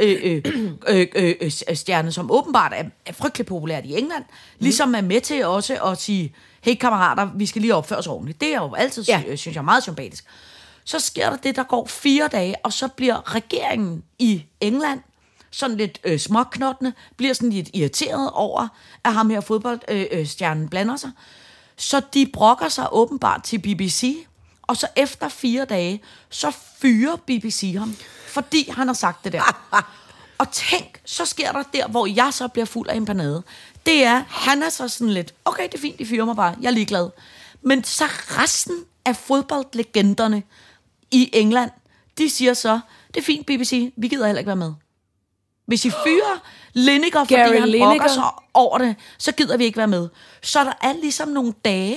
fodboldstjerne, som åbenbart er frygtelig populært i England, ligesom er med til også at sige, hey kammerater, vi skal lige opføre os ordentligt. Det er jo altid, synes jeg, meget sympatisk. Så sker der går 4 dage, og så bliver regeringen i England sådan lidt småknottende, bliver sådan lidt irriteret over, at ham her fodboldstjernen blander sig. Så de brokker sig åbenbart til BBC, og så efter 4 dage, så fyrer BBC ham, fordi han har sagt det der. Og tænk, så sker der hvor jeg så bliver fuld af empanade. Det er, han er så sådan lidt, okay, det er fint, de fyrer mig bare, jeg er ligeglad. Men så resten af fodboldlegenderne i England, de siger så, det er fint BBC, vi gider heller ikke være med. Hvis I fyrer Lineker, fordi han brokker sig over det, så gider vi ikke være med. Så der er ligesom nogle dage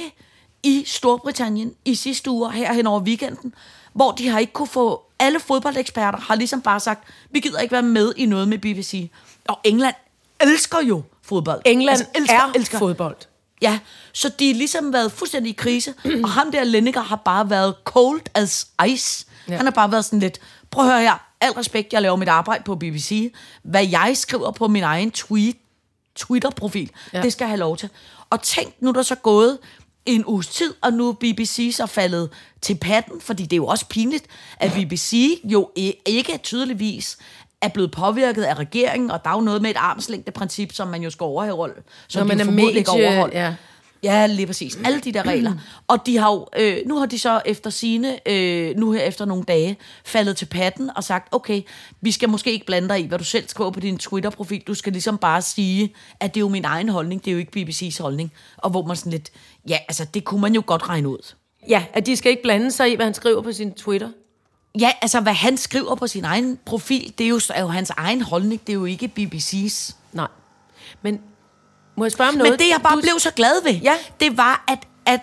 i Storbritannien i sidste uge, her hen over weekenden, hvor de har ikke kunne få, alle fodboldeksperter har ligesom bare sagt, vi gider ikke være med i noget med BBC. Og England elsker jo fodbold. England elsker fodbold. Ja, så de har ligesom været fuldstændig i krise, og ham der Lineker har bare været cold as ice. Ja. Han har bare været sådan lidt, prøv at høre her, al respekt, jeg laver mit arbejde på BBC. Hvad jeg skriver på min egen Twitter-profil, det skal jeg have lov til. Og tænk, nu er der så gået en uges tid, og nu er BBC så faldet til patten, fordi det er jo også pinligt, at BBC jo ikke tydeligvis er blevet påvirket af regeringen, og der er jo noget med et armslængdeprincip, som man jo skal overholde, som man formodentlig ikke overholdt. Ja, lige præcis. Alle de der regler. Og de har jo, nu har de så efter sine, nu her efter nogle dage, faldet til patten og sagt, okay, vi skal måske ikke blande dig i, hvad du selv skriver på din Twitter-profil. Du skal ligesom bare sige, at det er jo min egen holdning, det er jo ikke BBC's holdning. Og hvor man sådan lidt, ja, altså det kunne man jo godt regne ud. Ja, at de skal ikke blande sig i, hvad han skriver på sin Twitter. Ja, altså hvad han skriver på sin egen profil, det er jo hans egen holdning, det er jo ikke BBC's. Nej, men må jeg spørge om noget? Men det, jeg bare blev så glad ved, det var,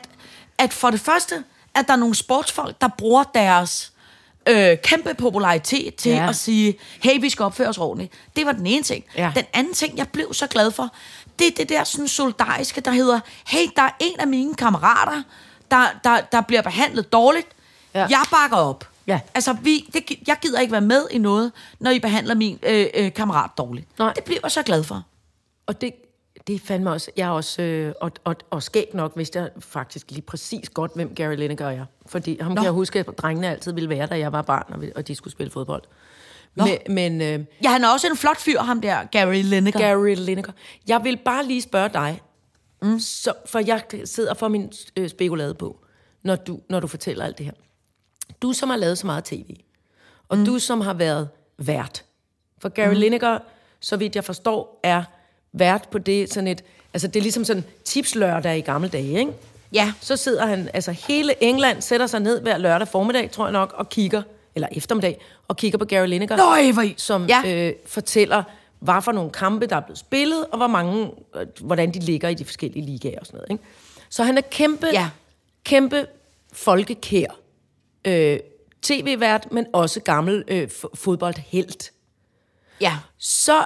at for det første, at der er nogle sportsfolk, der bruger deres kæmpe popularitet til at sige, hey, vi skal opføre os ordentligt. Det var den ene ting. Ja. Den anden ting, jeg blev så glad for, det er det der sådan solidariske, der hedder, hey, der er en af mine kammerater, der bliver behandlet dårligt. Ja. Jeg bakker op. Ja. Altså, jeg gider ikke være med i noget, når I behandler min kammerat dårligt. Nej. Det bliver jeg så glad for. Og det er fandme også, jeg er også, og skægt nok, vidste jeg faktisk lige præcis godt, hvem Gary Lineker er. Fordi ham kan jeg huske, at drengene altid ville være, da jeg var barn, og de skulle spille fodbold. Men Ja, han er også en flot fyr, ham der, Gary Lineker. Gary Lineker. Jeg vil bare lige spørge dig, for jeg sidder for min spekulade på, når du fortæller alt det her. Du, som har lavet så meget tv, og du, som har været vært. For Gary Lineker, så vidt jeg forstår, er vært på det sådan et... Altså, det er ligesom sådan tipslørdag i gamle dage, ikke? Ja. Så sidder han... Altså, hele England sætter sig ned hver lørdag formiddag, tror jeg nok, og kigger... Eller eftermiddag, og kigger på Gary Lineker. Som fortæller, hvad for nogle kampe, der er blevet spillet, og hvor mange... hvordan de ligger i de forskellige ligaer og sådan noget, ikke? Så han er kæmpe folkekær. TV-vært, men også gammel fodboldhelt. Ja. Så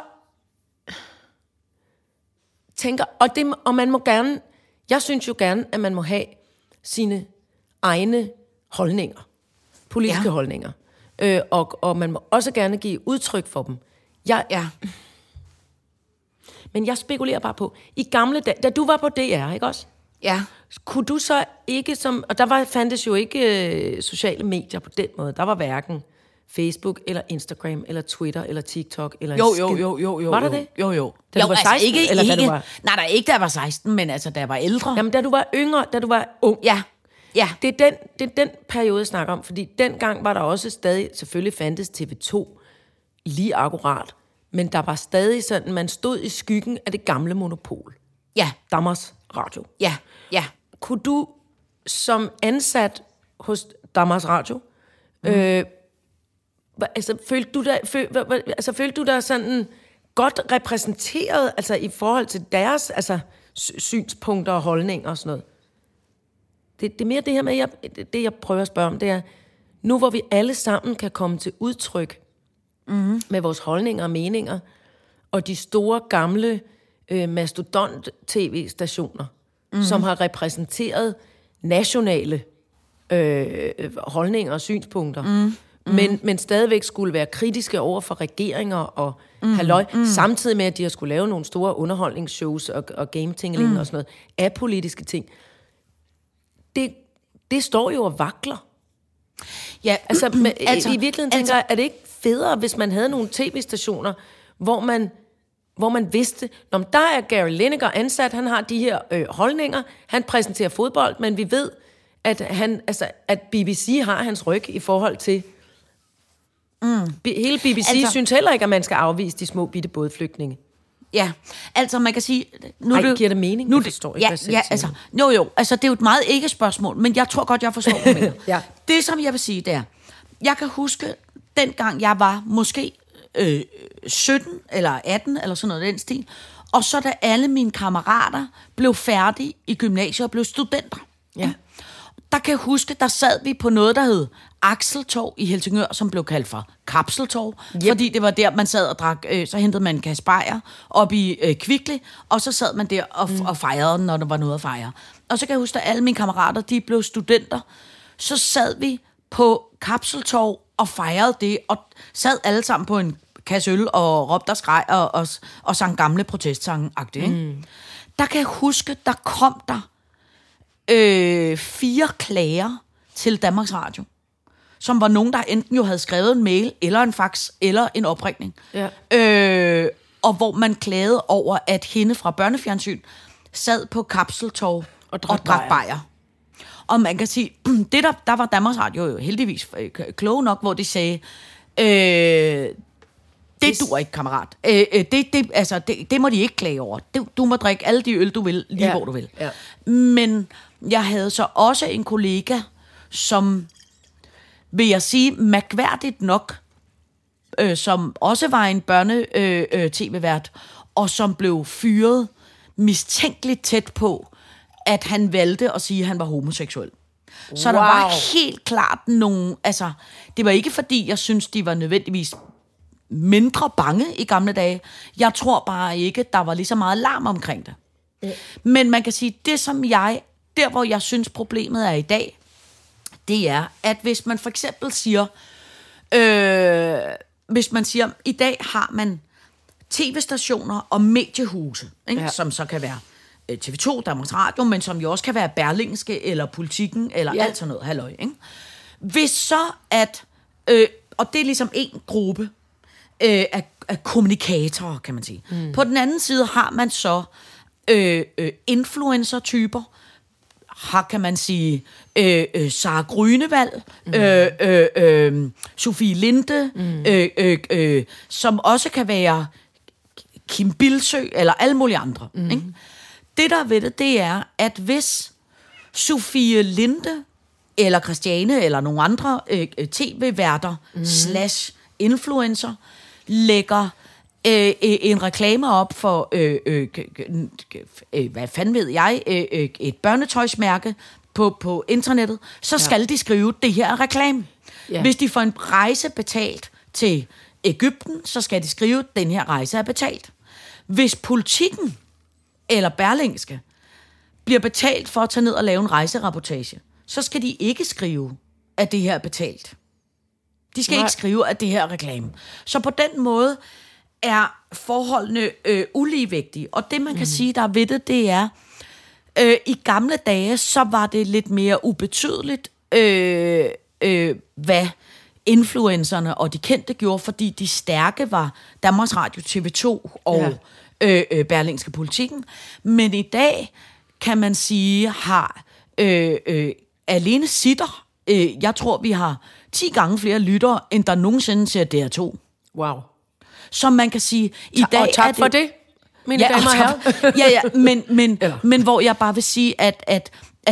tænker, og man må gerne, jeg synes jo gerne, at man må have sine egne holdninger, politiske holdninger, og man må også gerne give udtryk for dem. Men jeg spekulerer bare på, i gamle dage, da du var på DR, ikke også? Ja. Kunne du så ikke og der fandtes jo ikke sociale medier på den måde. Der var hverken Facebook, eller Instagram, eller Twitter, eller TikTok, eller Jo. Var der det? Jo. Da du var 16, altså eller da du var... Nej, der ikke da jeg var 16, men altså da jeg var ældre. Jamen, da du var yngre, da du var ung. Ja. Det er den periode, jeg snakker om, fordi dengang var der også stadig, selvfølgelig fandtes TV2 lige akkurat, men der var stadig sådan, man stod i skyggen af det gamle monopol. Ja. Danmarks Radio. Ja. Kunne du som ansat hos Danmarks Radio, følte du dig sådan godt repræsenteret, altså i forhold til deres synspunkter og holdninger og sådan noget? Det er mere det her med, det jeg prøver at spørge om, det er, nu hvor vi alle sammen kan komme til udtryk med vores holdninger og meninger, og de store gamle mastodont-tv-stationer, som har repræsenteret nationale holdninger og synspunkter, men stadigvæk skulle være kritiske over for regeringer og halløj, samtidig med, at de har skulle lave nogle store underholdningsshows og game-tingling og sådan noget, af politiske ting. Det står jo og vakler. Ja, altså, i virkeligheden tænker jeg, er det ikke federe, hvis man havde nogle tv-stationer, hvor man vidste, når der er Gary Lineker ansat, han har de her holdninger, han præsenterer fodbold, men vi ved, at BBC har hans ryg i forhold til... Hele BBC synes heller ikke, at man skal afvise de små bitte bådflygtninge. Ja, altså man kan sige... Giver det mening? Nu, jeg forstår ikke, altså det er jo et meget ikke-spørgsmål, men jeg tror godt, jeg forstår det. Ja. Det, som jeg vil sige, det er, jeg kan huske, dengang jeg var måske 17 eller 18, eller sådan noget den stil, og så da alle mine kammerater blev færdige i gymnasiet og blev studenter, der kan jeg huske, der sad vi på noget, der hed Akseltorv i Helsingør, som blev kaldt for Kapseltorv, fordi det var der, man sad og drak, så hentede man en kasse bajer op i Kvickly, og så sad man der og fejrede den, når der var noget at fejre. Og så kan jeg huske, at alle mine kammerater, de blev studenter, så sad vi på Kapseltorv og fejrede det, og sad alle sammen på en kasse øl og råbte og skreg og sang gamle protestsange-agtigt. Der kan jeg huske, der kom der 4 klager til Danmarks Radio, som var nogen, der enten jo havde skrevet en mail, eller en fax, eller en opringning. Ja. Og hvor man klagede over, at hende fra børnefjernsyn sad på Kapseltorv og drak bajer. Og man kan sige, det der var Danmarks Radio jo heldigvis kloge nok, hvor de sagde, det duer ikke, kammerat. Det må de ikke klage over. Du må drikke alle de øl, du vil, lige hvor du vil. Ja. Men jeg havde så også en kollega, som, vil jeg sige, mærkværdigt nok, som også var en børne-tv-vært, og som blev fyret mistænkeligt tæt på, at han valgte at sige, at han var homoseksuel. Så der var helt klart nogle... Altså, det var ikke fordi, jeg synes, de var nødvendigvis mindre bange i gamle dage. Jeg tror bare ikke, der var lige så meget larm omkring det. Men man kan sige, det som der hvor jeg synes problemet er i dag, det er, at hvis man for eksempel siger, i dag har man tv-stationer og mediehuse, ikke? Som så kan være TV2, Danmarks Radio, men som jo også kan være Berlingske eller Politikken eller alt sådan noget, halløj, ikke? Hvis så at, og det er ligesom en gruppe, af kommunikatorer, kan man sige. På den anden side har man så influencer-typer, kan man sige, Sara Grünewald, Sofie Linde, som også kan være Kim Bildsøe, eller alle mulige andre. Ikke? Det, der er ved det er, at hvis Sofie Linde, eller Christiane, eller nogle andre tv-værter / influencer, lægger en reklame op for, hvad fanden ved jeg, et børnetøjsmærke på internettet, så skal de skrive, det her er reklame. Ja. Hvis de får en rejse betalt til Egypten, så skal de skrive, den her rejse er betalt. Hvis Politikken eller Berlingske bliver betalt for at tage ned og lave en rejserapportage, så skal de ikke skrive, at det her er betalt. De skal ikke skrive, at det her er reklame. Så på den måde er forholdene uligevægtige. Og det, man kan sige, der er ved det er, i gamle dage, så var det lidt mere ubetydeligt, hvad influencerne og de kendte gjorde, fordi de stærke var Danmarks Radio, TV2 og Berlingske Politikken. Men i dag, kan man sige, har alene sitter. Jeg tror, vi har 10 gange flere lyttere, end der nogensinde ser DR2. Wow. Som man kan sige, i dag og tak er det, for det, mine damer og herrer. Men hvor jeg bare vil sige, at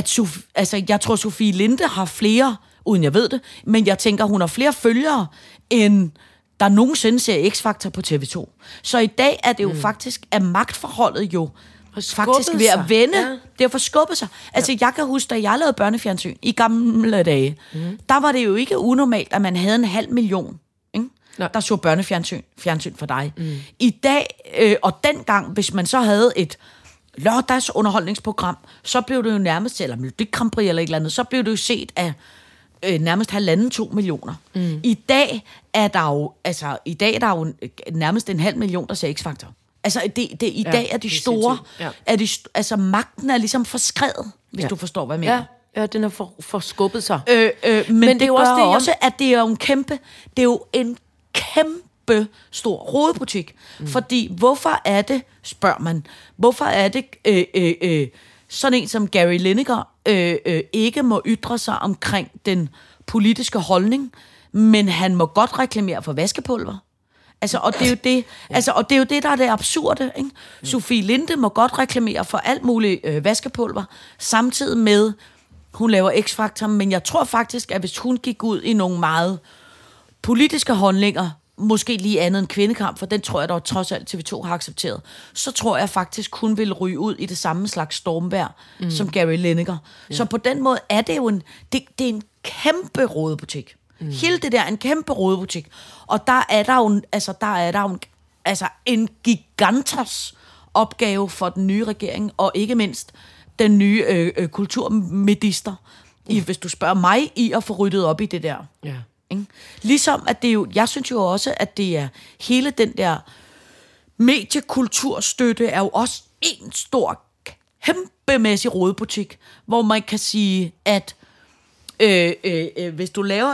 jeg tror, Sofie Linde har flere, uden jeg ved det, men jeg tænker, hun har flere følgere, end der nogensinde ser X-Factor på TV2. Så i dag er det jo faktisk, at magtforholdet jo faktisk ved at vende. Ja. Det har forskubbet sig. Altså, jeg kan huske, da jeg lavede børnefjernsyn i gamle dage, der var det jo ikke unormalt, at man havde 500.000, ikke? Der så børnefjernsyn for dig. I dag, og dengang, hvis man så havde et lørdagsunderholdningsprogram, så blev det jo nærmest, eller Melodi Grand Prix eller et eller andet, så blev det jo set af nærmest 1,5-2 millioner. I dag er der jo, nærmest 500.000, der ser X-Factor. Altså, i dag er de store... Altså, magten er ligesom forskrevet, hvis du forstår, hvad jeg mener. Ja, den er forskubbet sig. Men det gør også, at det er jo en kæmpe stor rodebutik. Fordi, hvorfor er det, spørger man, hvorfor er det sådan en som Gary Lineker ikke må ytre sig omkring den politiske holdning, men han må godt reklamere for vaskepulver? Altså, og det er jo det, og det er jo det, der er det absurde, ikke? Sofie Linde må godt reklamere for alt muligt vaskepulver, samtidig med, hun laver X-Factor, men jeg tror faktisk, at hvis hun gik ud i nogle meget politiske holdninger, måske lige andet end kvindekamp, for den tror jeg, der trods alt TV2 har accepteret, så tror jeg faktisk, hun vil ryge ud i det samme slags stormvejr, som Gary Lineker. Ja. Så på den måde er det jo det er en kæmpe rodebutik. Hele det der er en kæmpe rodebutik. Og der er der jo en gigantos opgave for den nye regering, og ikke mindst den nye kulturminister, hvis du spørger mig, i at få ryddet op i det der. Ja. Ligesom at det jo, jeg synes jo også, at det er hele den der mediekulturstøtte er jo også en stor, kæmpemæssig rodebutik, hvor man kan sige, at hvis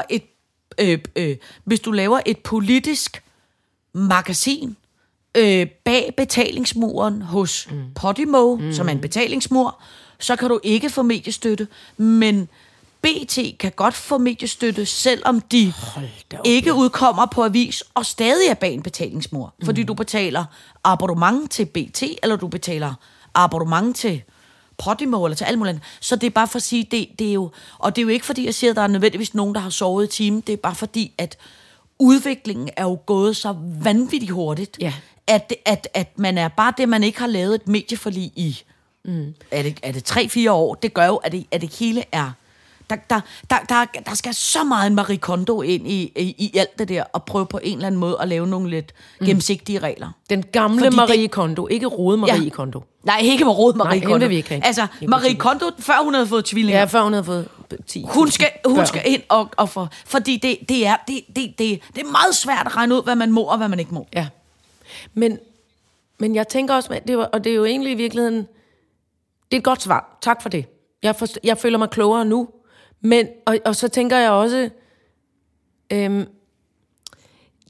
du laver et politisk magasin bag betalingsmuren hos Podimo, som er en betalingsmur, så kan du ikke få mediestøtte, men BT kan godt få mediestøtte, selvom de ikke udkommer på avis, og stadig er bag en betalingsmur. Fordi du betaler abonnement til BT, eller du betaler abonnement til Podimo, eller til alt muligt. Så det er bare for at sige, det er jo... Og det er jo ikke fordi, jeg siger, at der er nødvendigvis nogen, der har sovet i timen. Det er bare fordi, at udviklingen er jo gået så vanvittigt hurtigt, at man er bare det, man ikke har lavet et medieforlig i. Er det 3-4 år? Det gør jo, at det hele er... Der skal så meget en Marie Kondo ind i alt det der, og prøve på en eller anden måde at lave nogle lidt gennemsigtige regler. Den gamle Marie Kondo, ikke Rode Marie Kondo. Nej, ikke Rode Marie Kondo. Vil vi ikke have. Altså, Marie Kondo, før hun havde fået tvillinger. Ja, før hun havde fået 10. Hun skal ind og for... Fordi det er meget svært at regne ud, hvad man må og hvad man ikke må. Ja. Men jeg tænker også, og det er jo egentlig i virkeligheden... Det er et godt svar. Tak for det. Jeg føler mig klogere nu. Men, og så tænker jeg også,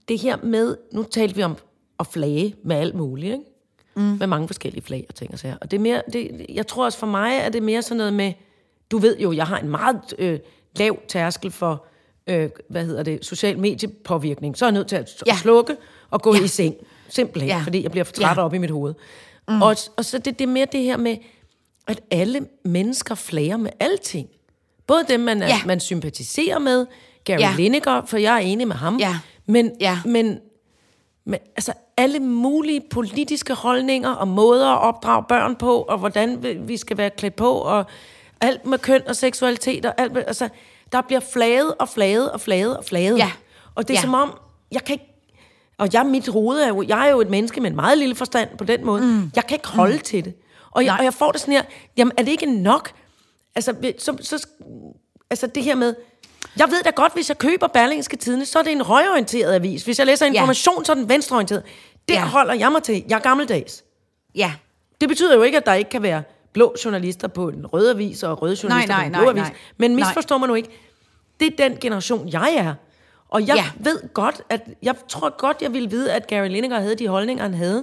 det her med, nu talte vi om at flage med alt muligt, ikke? Med mange forskellige flag og ting og sager. Og det er mere, jeg tror også for mig, er det mere sådan noget med, du ved jo, jeg har en meget lav tærskel for, social mediepåvirkning. Så er jeg nødt til at slukke og gå i seng. Simpelthen, fordi jeg bliver for træt op i mit hoved. Og så det er mere det her med, at alle mennesker flager med alting. Både dem, man sympatiserer med, Gary Lineker, for jeg er enig med ham, men altså alle mulige politiske holdninger og måder at opdrage børn på, og hvordan vi skal være klædt på, og alt med køn og seksualitet, og alt med, altså, der bliver flaget og flaget og flaget og flaget. Ja. Og det er som om, jeg kan ikke, og mit hoved er jo, jeg er jo et menneske med en meget lille forstand på den måde, jeg kan ikke holde til det. Og jeg får det sådan her, jamen er det ikke nok? Altså, altså det her med, jeg ved da godt, hvis jeg køber Berlingske Tidende, så er det en højreorienteret avis. Hvis jeg læser Information, så er den venstreorienteret. Det holder jeg mig til. Jeg er gammeldags. Ja. Det betyder jo ikke, at der ikke kan være blå journalister på en rød avis, og røde journalister på en blå avis. Men misforstår man nu ikke. Det er den generation, jeg er. Og jeg ved godt, jeg tror godt, jeg ville vide, at Gary Lineker havde de holdninger, han havde.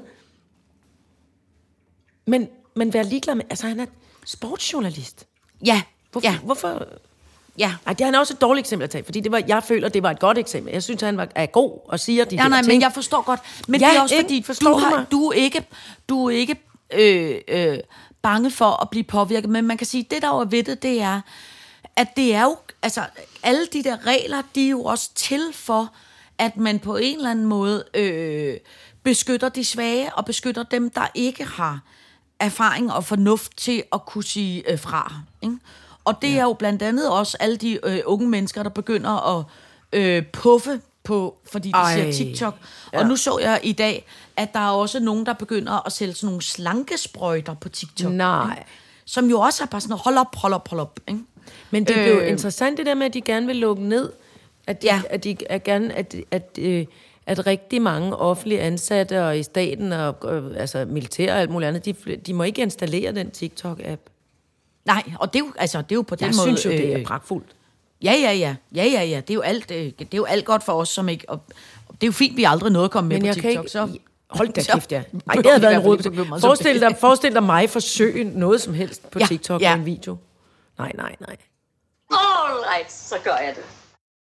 Men være ligeglad med, altså han er sportsjournalist. Ja. Hvorfor? Ja. Ej, det er han også et dårligt eksempel at tage, fordi jeg føler, det var et godt eksempel. Jeg synes, han er god og siger de der ting. Men jeg forstår godt. Men det er også fordi, du er ikke bange for at blive påvirket. Men man kan sige, det der er ved det er, at det er jo, altså alle de der regler, de er jo også til for, at man på en eller anden måde beskytter de svage, og beskytter dem, der ikke har erfaring og fornuft til at kunne sige fra, ikke? Og det er jo blandt andet også alle de unge mennesker, der begynder at puffe på, fordi de ser TikTok. Ja. Og nu så jeg i dag, at der er også nogen, der begynder at sælge sådan nogle slankesprøjter på TikTok. Nej. Ikke? Som jo også er bare sådan, hold op. Ikke? Men det er jo interessant det der med, at de gerne vil lukke ned. At de er gerne, at rigtig mange offentlige ansatte og i staten og altså militær og alt muligt andet, de må ikke installere den TikTok-app. Nej, og det er jo på den måde. Jeg synes jo, det er pragtfuldt. Ja. Det er jo alt godt for os, som ikke. Og det er jo fint, vi aldrig nåede at komme med på TikTok. Ikke, så hold da kæft, ja. Nej, det havde været en råd. Forestil dig mig forsøge noget som helst på TikTok med en video. Nej. Alright, så gør jeg det.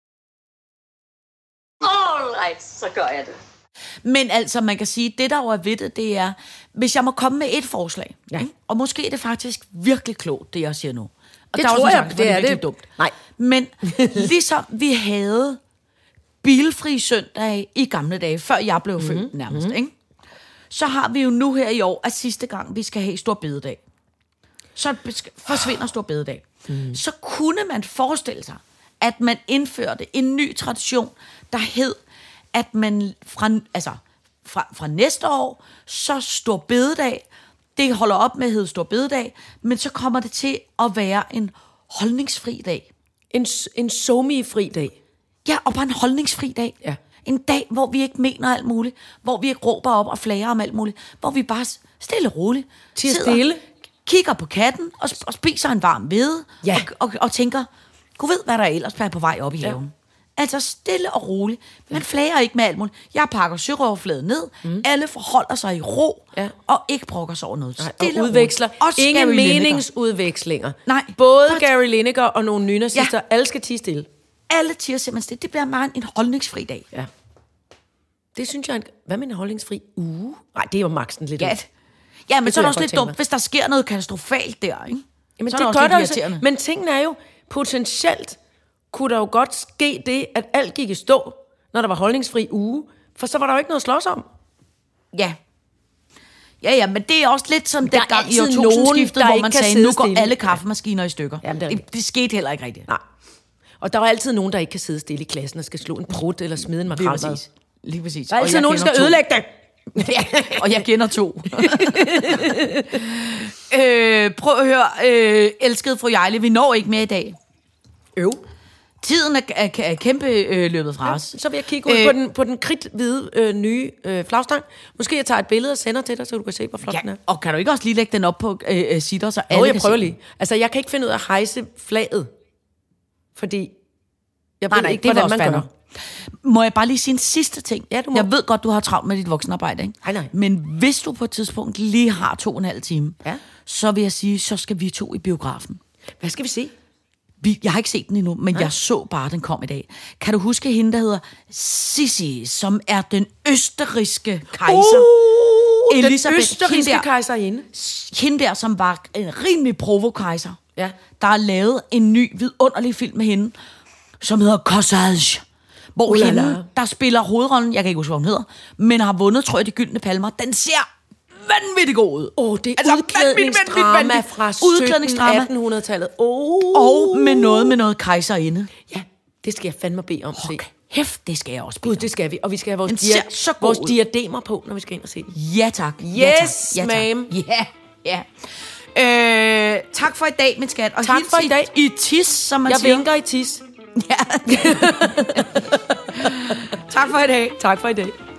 Alright, så gør jeg det. Men altså, man kan sige, det der jo er ved det er, hvis jeg må komme med et forslag, ikke? Og måske er det faktisk virkelig klogt, det jeg siger nu. Og det tror jeg, det er virkelig dumt. Nej. Men ligesom vi havde bilfri søndag i gamle dage, før jeg blev født nærmest, ikke? Så har vi jo nu her i år, at sidste gang vi skal have Stor Bededag. Så forsvinder Stor Bededag. Så kunne man forestille sig, at man indførte en ny tradition, der hed, at man fra næste år, så Stor Bededag, det holder op med at hedde Stor Bededag, men så kommer det til at være en holdningsfri dag. En somi-fri dag. Ja, og bare en holdningsfri dag. Ja. En dag, hvor vi ikke mener alt muligt, hvor vi ikke råber op og flager om alt muligt, hvor vi bare stille og roligt sidder, kigger på katten og spiser en varm hvede, og tænker, Gud ved, hvad der ellers er på vej op i haven. Altså stille og roligt. Man flager ikke med alt muligt. Jeg pakker søroverfladen ned. Alle forholder sig i ro, og ikke brokker sig over noget. Stille og udveksler. Ingen meningsudvekslinger. Nej. Både Gary Lineker og nogle nynazister, alle skal tie stille. Alle tier simpelthen stille. Det bliver meget en holdningsfri dag. Ja. Det synes jeg, hvad med en holdningsfri uge? Nej, det er jo maksen lidt. Ja, men så er det også lidt dumt, hvis der sker noget katastrofalt der, ikke? Jamen, så det gør der også. Men tingene er jo, potentielt kunne der jo godt ske det, at alt gik i stå, når der var holdningsfri uge, for så var der jo ikke noget at slås om. Ja, men det er også lidt som den gang i årtusindskiftet, hvor man sagde, nu går alle kaffemaskiner i stykker. Jamen, det skete heller ikke rigtigt. Nej. Og der er altid nogen, der ikke kan sidde stille i klassen og skal slå en prut eller smide en makrelmad. Lige præcis. Der er altid nogen, der skal ødelægge det. Og jeg kender 2. Prøv at høre, elskede fru Jejle, vi når ikke mere i dag. Tiden er kæmpe løbet fra os. Så vil jeg kigge ud på den kridthvide nye flagstang. Måske jeg tager et billede og sender til dig, så du kan se, hvor flot den er. Og kan du ikke også lige lægge den op på sitter, så alle jeg prøver lige. Altså, jeg kan ikke finde ud af at hejse flaget. Fordi jeg ved ikke, hvordan man gør. Må jeg bare lige sige en sidste ting? Ja, du må. Jeg ved godt, du har travlt med dit voksenarbejde, ikke? Nej. Men hvis du på et tidspunkt lige har 2,5 time, Ja. så vil jeg sige, så skal vi 2 i biografen. Hvad skal vi se? Jeg har ikke set den endnu, men jeg så bare, den kom i dag. Kan du huske hende, der hedder Sissi, som er den østerrigske kejser? Den østerrigske kejserinde. Hende der, som var en rimelig provokejser. Ja. Der er lavet en ny, vidunderlig film med hende, som hedder Corsage. Hvor hende, der spiller hovedrollen, jeg kan ikke huske, hvad hun hedder, men har vundet, tror jeg, De Gyldne Palmer. Den ser vanvittigt god ud. Det er udklædningsdrama fra 1700-1800-tallet. Og med noget kejserinde. Ja, det skal jeg fandme bede om at se. Hæft, det skal jeg også bede Gud, det skal vi. Og vi skal have ser vores god ud. diademer på, når vi skal ind og se den. Ja tak. Yes, ma'am. Ja. Tak for i dag, min skat. Og Tak for i dag. I tis, som man Jeg siger. vinker i tis. Ja. Tak for i dag. Tak for i dag.